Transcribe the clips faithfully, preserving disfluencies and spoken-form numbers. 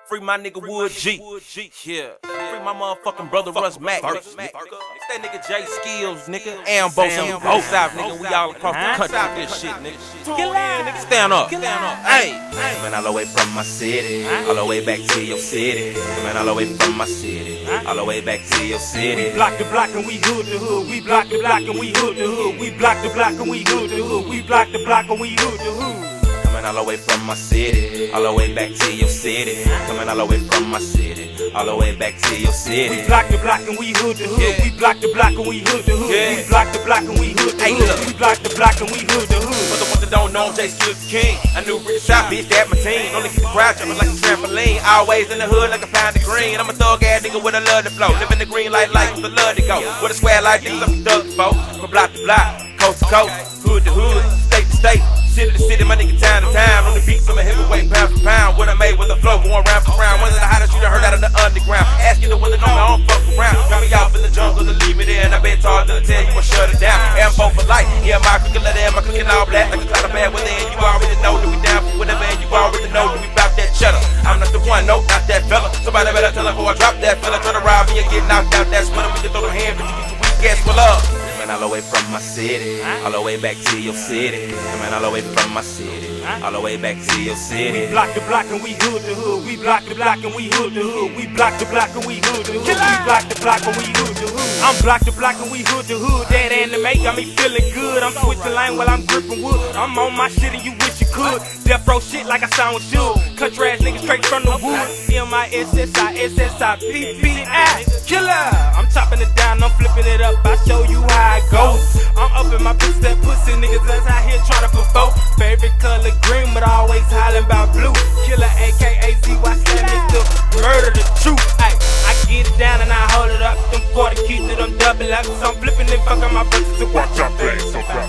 Free my nigga Wood G. Yeah. Free my motherfucking brother Russ Mack. It's that nigga J Skills, nigga. And both of both sides, nigga. We all across the country with this shit, nigga. Nigga, stand up. Stand up. Hey. Coming all the way from my city, all the way back to your city. Coming all the way from my city, all the way back to your city. We block the block and we hood the hood. We block the block and we hood the hood. We block the block and we hood the hood. We block the block and we hood the hood. Coming all the way from my city, all the way back to your city. Coming all the way from my city, all the way back to your city. We block the block and we hood the hood. Yeah. We block the block and we hood the hood. Yeah. We block the block and we hood the Hey, hood. look. We block the block and we hood the hood. For the ones that don't know, I'm J Skills the king. I knew Rich Shot, bitch, that my team. Only keep the crowd jumping like a trampoline. Always in the hood like a pound of green. I'm a thug ass nigga with a love to flow. Live in the green light life with a love to go. With a square like niggas, I'm a thug folk. From block to block, coast to coast, hood to hood, state to state. City to city, my nigga time to time. On the beats, I'm a heavyweight, pound for pound. What I made with the flow, going round for round. One of the hottest you done heard out of the underground. Ask you the one that know me, I don't fuck around. Got me off in the jungle to leave me there. And I bet hard to tell you I shut it down. And I'm both for life. Yeah, my cooking leather and my cooking all black. Like a cloud of bad weather. And you already know that we down for whatever. And you already know that we bout that cheddar. I'm not the one, nope, not that fella. Somebody better tell her before I drop that fella. Try to rob me and get knocked out. That's when we can throw the hand, but you get your weak ass full up. Coming all the way from my city, all the way back to your city. Coming all the way from my city, all the way back to your city. We block the block and we hood the hood. We block the block and we hood the hood. We block the block and we hood the hood. We block the block and we hood the hood. I'm block the block and we hood the hood. That anime got me feeling good. I'm switching lane while I'm gripping wood. I'm on my shit and you wish you could. Death row shit like I sound should. Country ass niggas straight from the wood. M I S S I S S I P P I Killer. I'm chopping it down, I'm flipping it up. I show you how it goes. I'm up in my bitch, that pussy niggas that's out here trying to provoke. Favorite color green, but always hollering about blue. Killer, A K A Z Y slamming to murder the truth. Ay, I get it down and I hold it up. Them quarter keys to them double ups. I'm flipping and fucking my brothers to watch out face.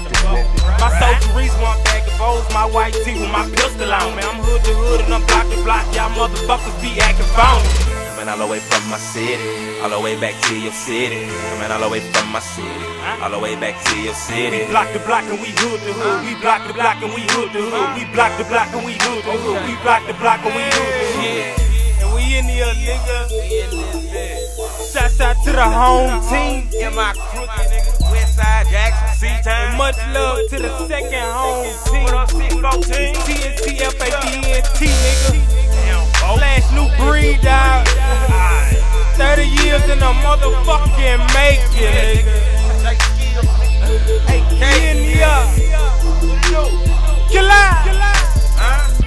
My soldiery's one bag of O's, my white tee with my pistol on. Man, I'm hood to hood and I'm block to block. Y'all motherfuckers be acting phony. Coming all the way from my city, all the way back to your city. Coming all the way from my city, all the way back to your city. We block the block and we hood the hood. We block the block and we hood the hood. We block the block and we hood the hood. We block the block and we hood the hood. And we in here, nigga. Shouts out to the home team. Yeah, my crooked nigga. Westside Jackson, C-Town. And much love to the second home team. What up, six fourteen? T N T F A D N T, nigga. Slash new breed, dog. thirty years in the motherfucking making, nigga. Hey, in here. Killer.